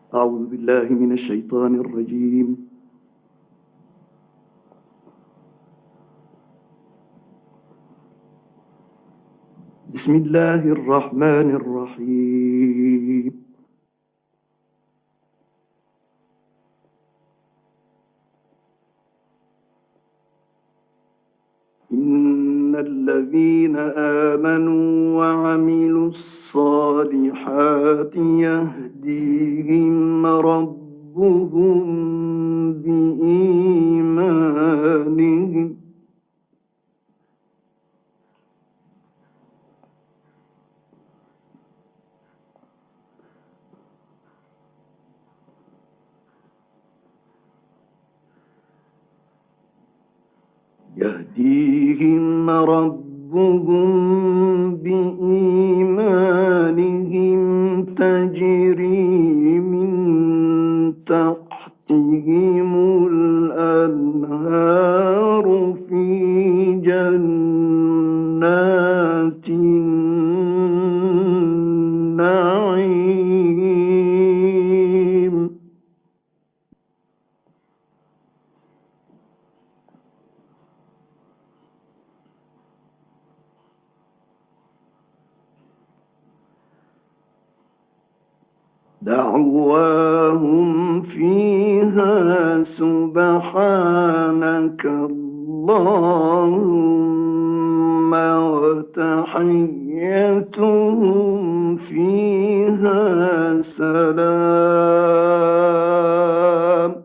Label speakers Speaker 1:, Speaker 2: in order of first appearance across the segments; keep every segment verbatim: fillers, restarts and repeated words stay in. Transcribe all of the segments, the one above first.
Speaker 1: أعوذ بالله من الشيطان الرجيم. بسم الله الرحمن الرحيم. إن الذين آمنوا وعملوا الصالحات يهديهم ربهم بإيمانهم يهديهم ربهم بإيمانهم تجري من تحتهم الأنهار في جنات النعيم. دعواهم فيها سبحانك اللهم وتحيتهم فيها سلام.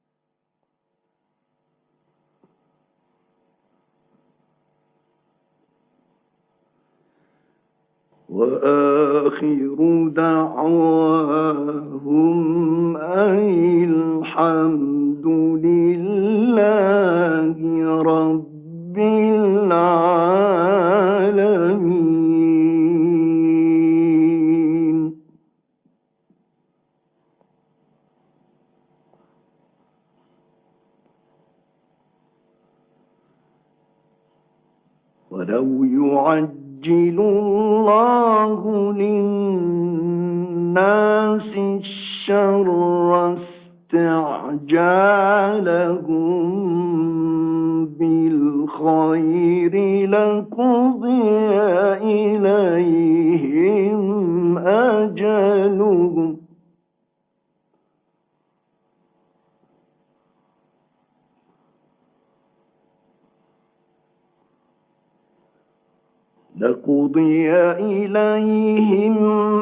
Speaker 1: وآخر دعواهم أن الحمد لله رب العالمين. ولو يعجل الله للناس الشر استعجالهم بالخير لقضي إليهم أجلهم لقضي إليهم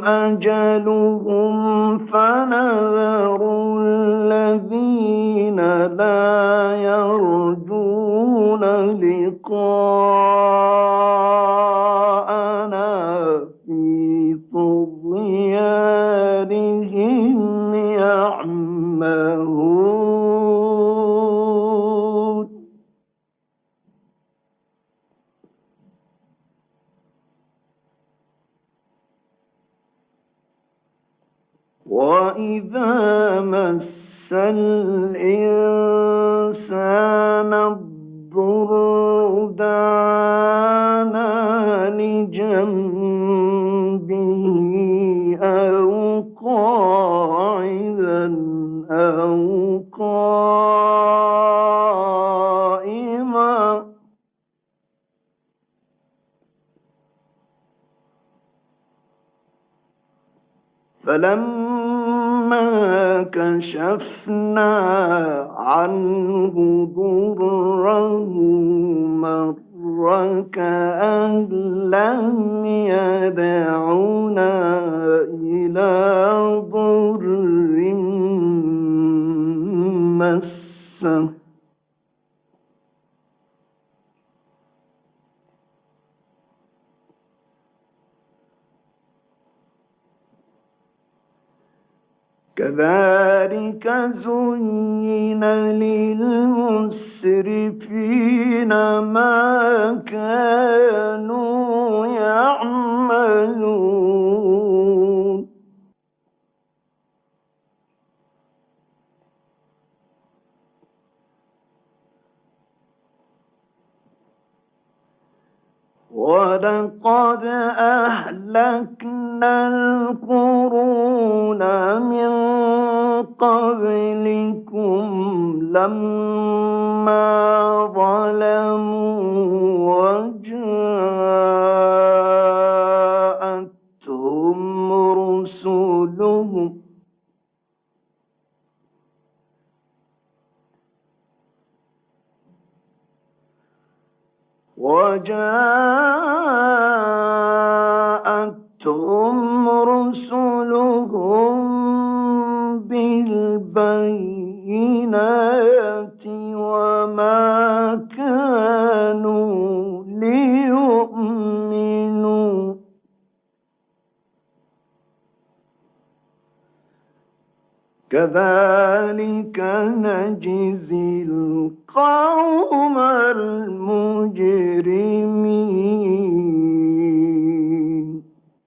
Speaker 1: أجلهم فنذر الذين لا يرجون لقاءنا في طغيانهم يعمهون. وإذا مس الإنسان الضر دعانا لجنبه أو قاعدا أو قائما فلما كشفنا عنه ضره مر كأن لم يدعنا إلى ضر مسه كذلك زين للمسرفين ما كانوا يعملون. ولقد أهلكنا القرون من قبلكم لما ظلموا وجاءتهم رسلهم وجاءتهم رسلهم بالبينات وما كانوا ليؤمنوا كذلك نجزي القوم المجرمين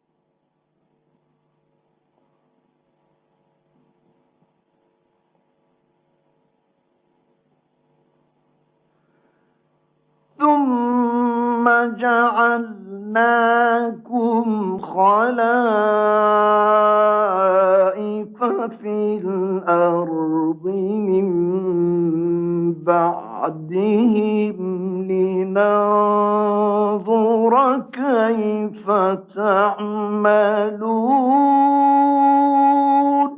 Speaker 1: ثم جعلناكم خلائف في الأرض من بعدهم لننظر كيف تعملون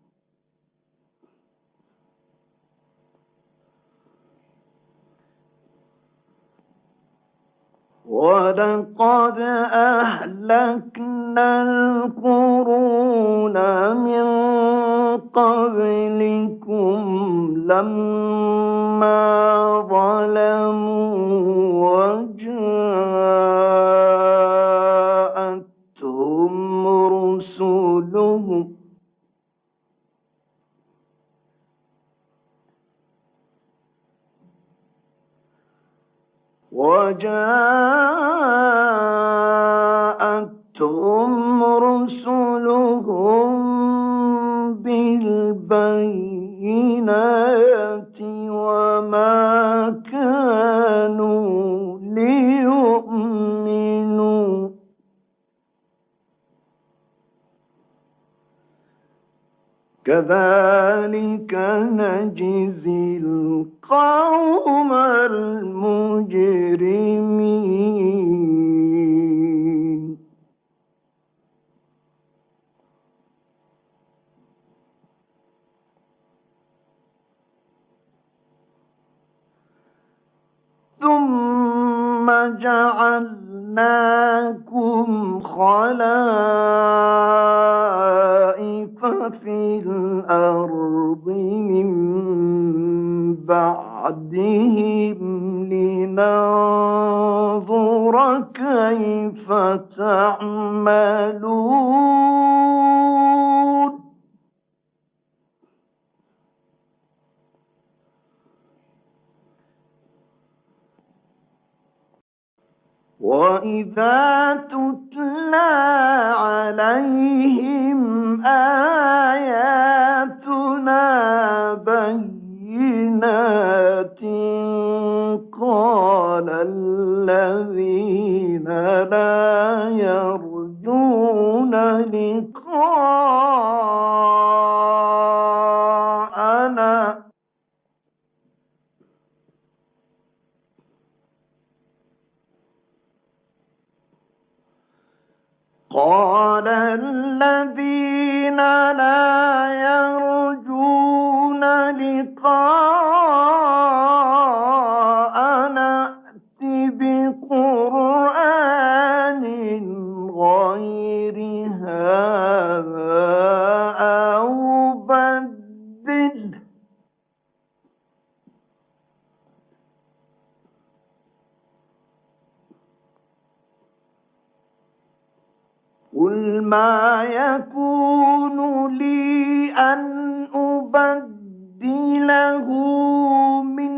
Speaker 1: ولقد أهلكنا القرون من قبلكم لما ظلموا وجاءتهم رسلهم وجاءتهم رسلهم بالبينات وما كانوا ليؤمنوا كذلك نجزي القوم المجرمين ثم جعلناكم خلائف في الأرض من بعدهم لننظر كيف تعملون وَإِذَا تُتْلَى عَلَيْهِمْ آيَاتُنَا بَيِّنَاتٍ قَالَ الَّذِينَ لَا يَرْجُونَ لِقَاءَنَا قال الذين لا يرجون لقاءنا ائت بقرآن غير هذا أو بدله قل ما يكون لي أن أبدله من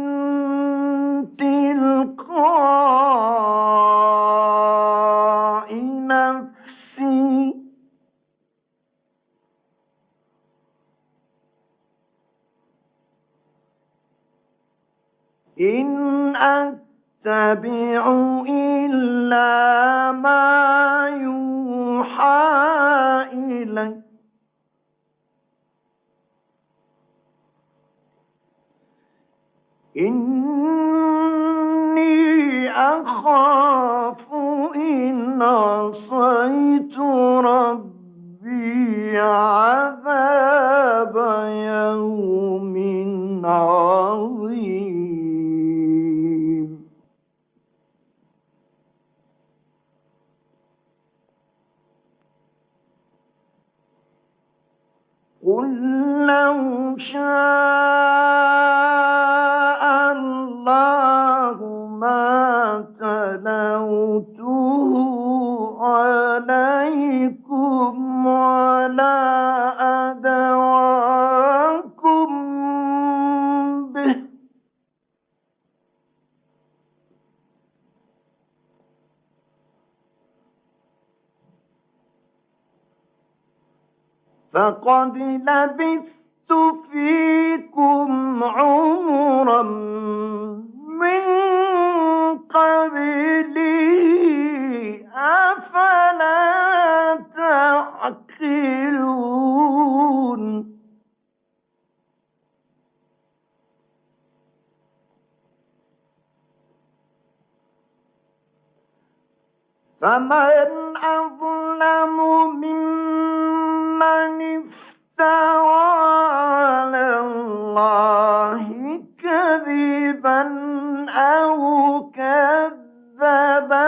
Speaker 1: تلقاء نفسي إن أتبع إلا ما يوحى إلي إني أخاف إن عصيت ربي عذاب يوم عظيم. قل لو شاء الله ما تلوته عليكم ولا أدراكم به، فقد لبثت فيكم عمرا من قبله أفلا تعقلون. فمن أظلم ممن افترى على الله كذبا أو كذب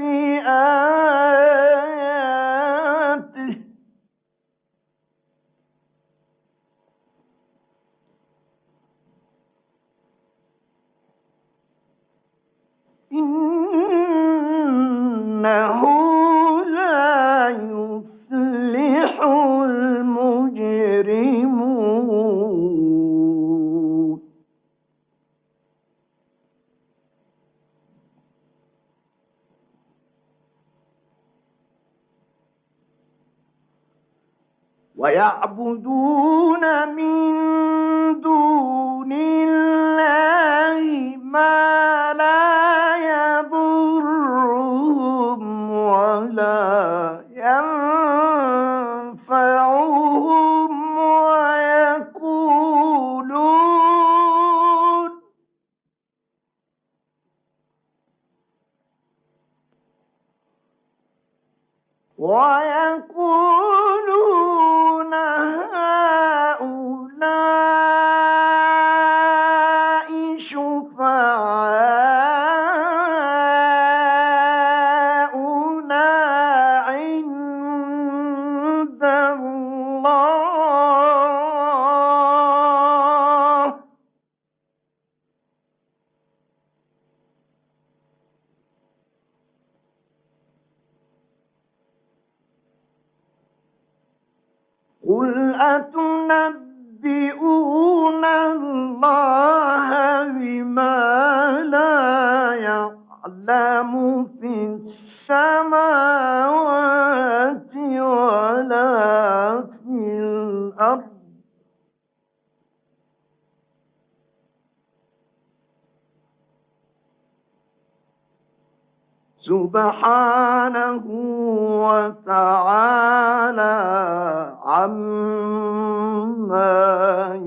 Speaker 1: بآياته، إنه لا يفلح المجرمون. ويعبدون من دون الله ما لا يضرهم ولا ينفعهم ويقولون ويقولون هؤلاء شفعاؤنا عند الله، قل أتنبئون الله بما لا يعلم في السماوات ولا في الأرض، سبحانه وتعالى عما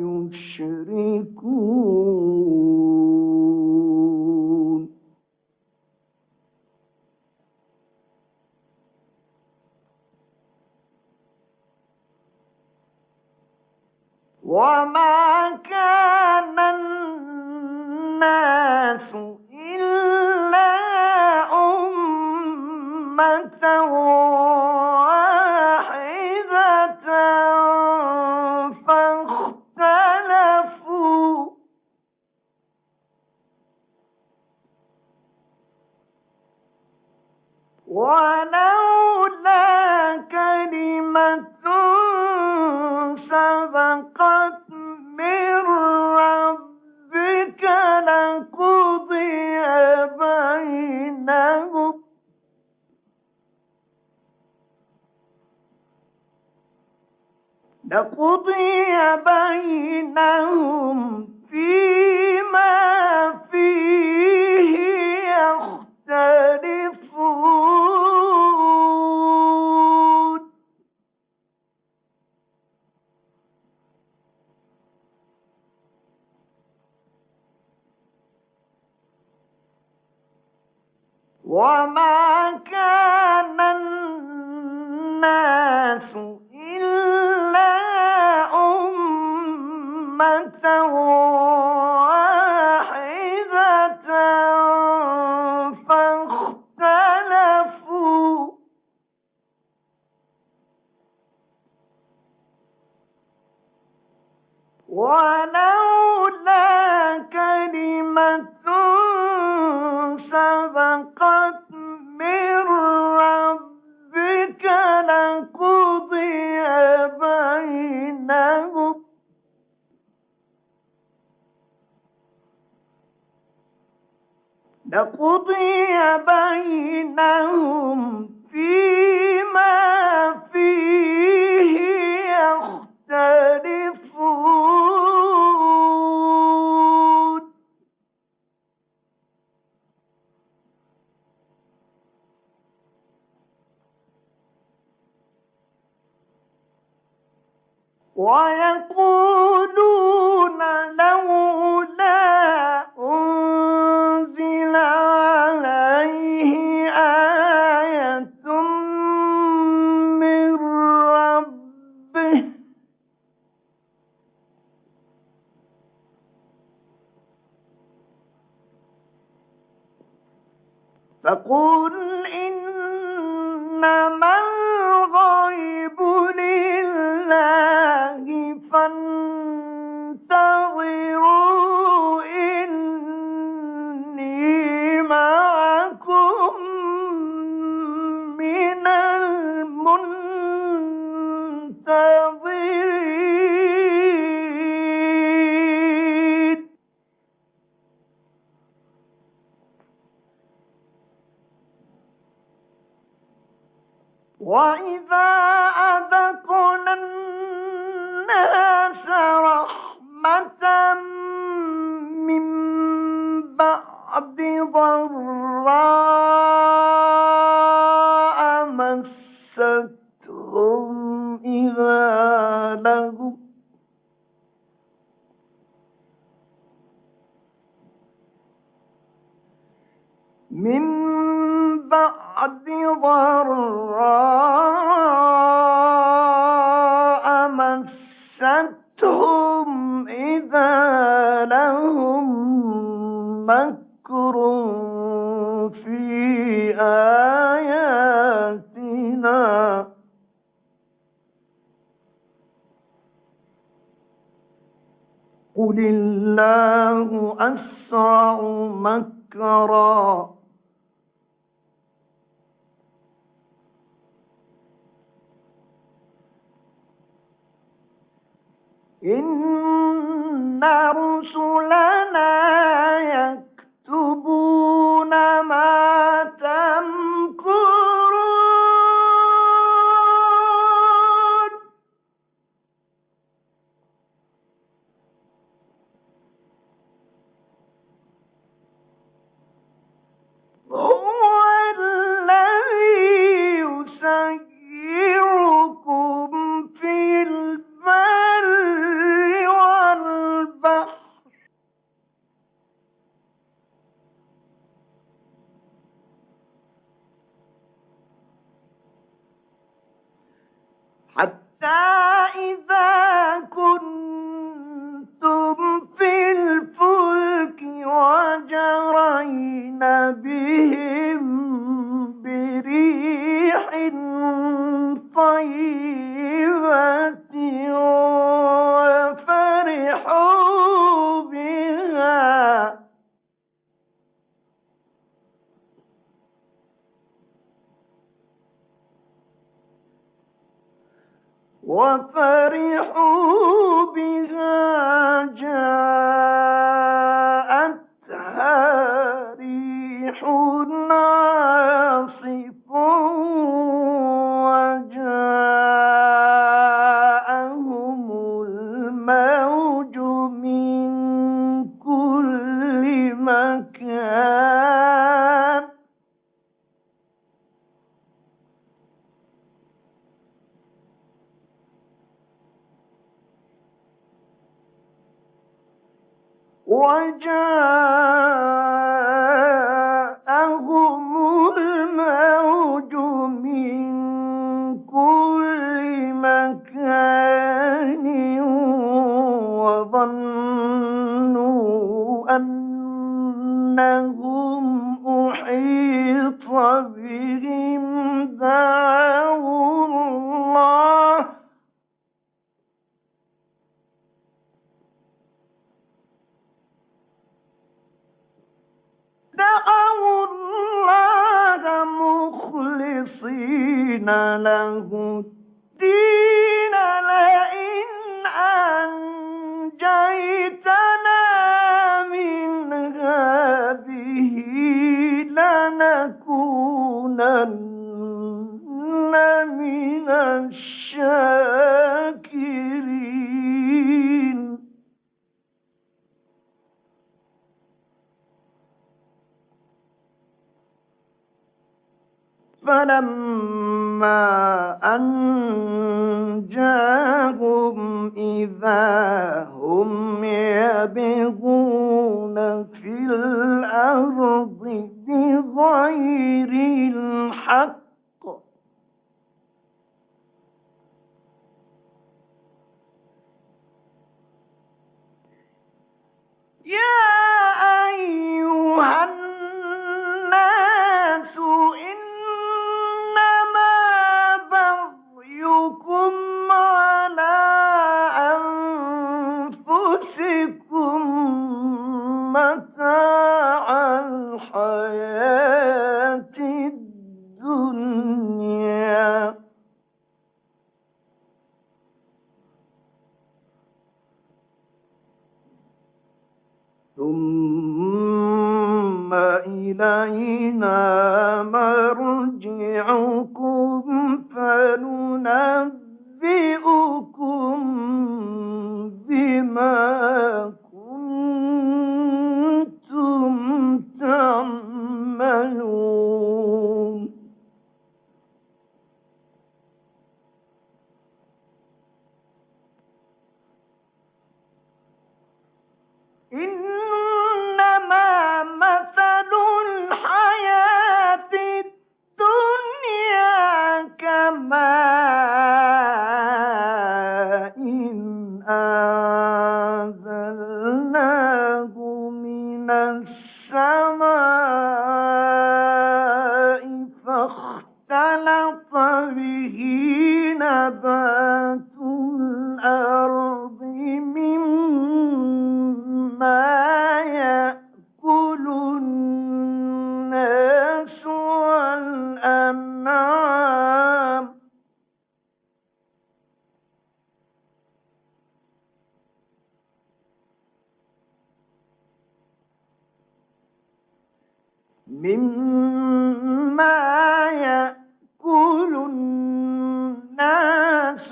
Speaker 1: يشركون. وما كان الناس إلا أمة واحدة فاختلفوا، ولولا كلمة سبقت من ربك لقضي بينهم لقضي بينهم فيما فيه يختلفون. وما كان الناس إلا أمة واحدة فاختلفوا ولولا كلمة سبقت من ربك لقضي بينهم لقضي بينهم فيما فيه يختلفون ويقولون لولا أنزل عليه آية من ربه فقل إنما الغيب لله فانتظروا إني معكم من المنتظرين وإذا أذقنا الناس رحمة من بعد ضراء مستهم إذا لهم من بعد ضراء مستهم إذا لهم مكر في آياتنا قل الله أسرع مكرا إن رسلنا يكتبون ما تمكرون هو الذي يسيركم في البر والبحر حتى إذا كنتم في الفلك وجرين بهم بريح طيبة وفرحوا بها وفرحوا بها جاءتها ريح عاصف وجاءهم الموج من كل مكان وجاءهم فلما أن جاءهم إذا هم يبغون في الأرض بغير الحق يا أيها الناس إنما بغيكم على أنفسكم متاع الحياة الدنيا ثم إلينا مرجعكم فننبئكم بما كنتم تعملون إنما مثل الحياة الدنيا كماء إن أنزلناه من السماء فاختلط به نبات الأرض مما يأكل الناس والأنعام مما يأكل الناس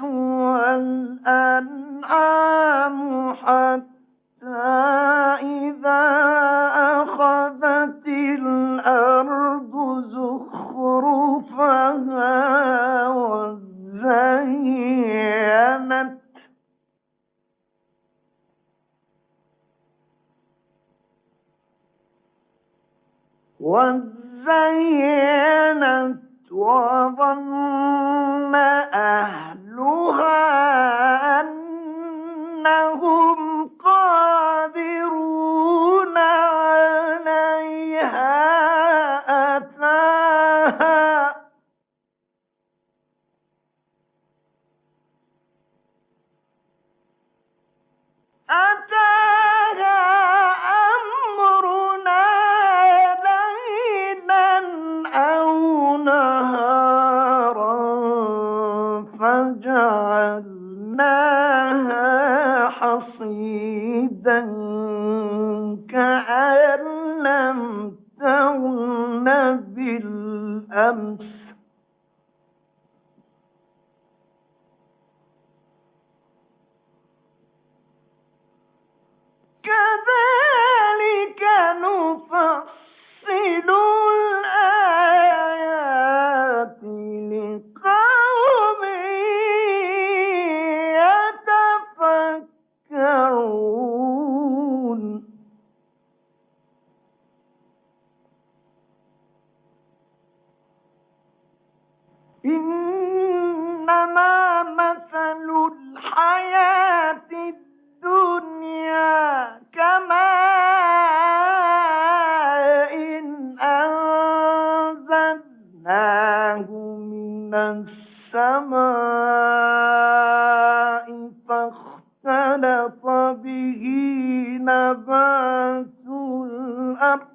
Speaker 1: والأنعام حتى إذا أخذت الأرض زخرفها وزينت وزينت وظن أهلها أنهم قادرون عليها أتاها أتاها أمرنا ليلا أو نهارا فجعلناها حصيدا كأن لم تغن بالأمس كذلك نفصل الآيات لقوم يتفكرون إنما مثل الحياة الدنيا كماء إن أنزلناه من السماء فاختلط به نبات الأرض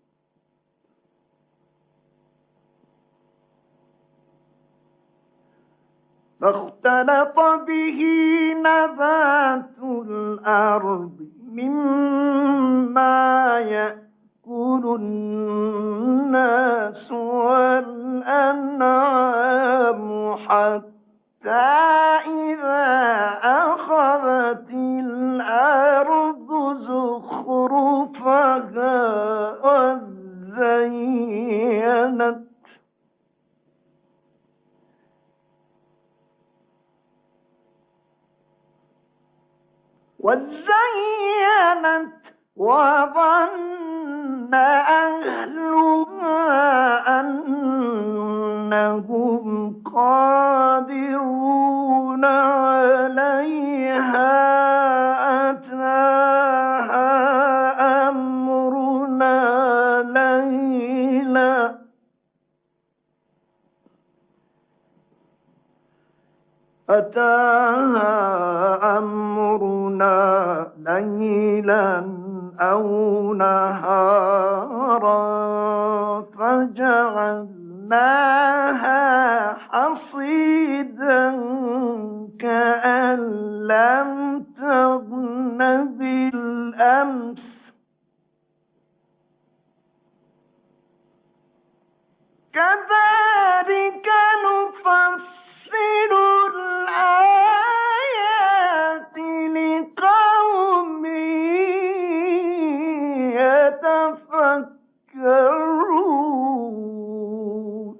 Speaker 1: فاختلط به نبات الأرض مما يأكل الناس والأنعام حتى إذا أخذت الأرض زخرفها وزينت وزينت وظن أهلها أنهم قادرون عليها أتاها أمرنا ليلا أتاها أمرنا ليلا أو نهارا فجعلناها حصيدا كأن لم تغن بالأمس كذلك نفصل الآيات لقوم يتفكرون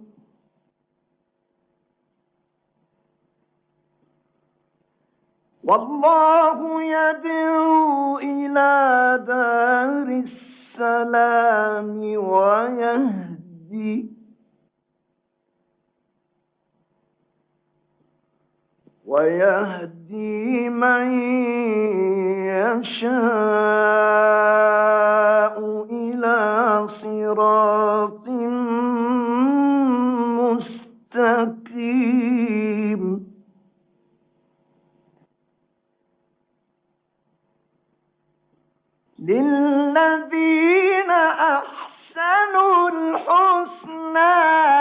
Speaker 1: والله يدعو إلى دار السلام ويهدي ويهدي من يشاء إلى صراط مستقيم للذين أحسنوا الحسنى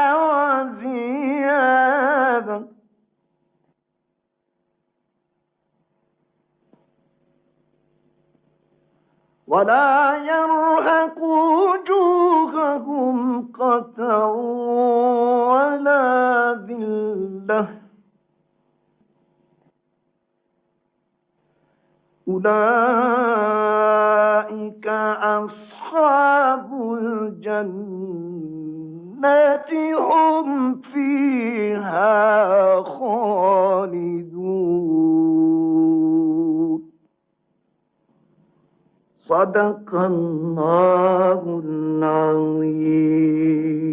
Speaker 1: وزيادة ولا يرهق وجوههم قتر ولا ذلة أولئك أصحاب الجنة هم فيها خالدون صدق الله العظيم.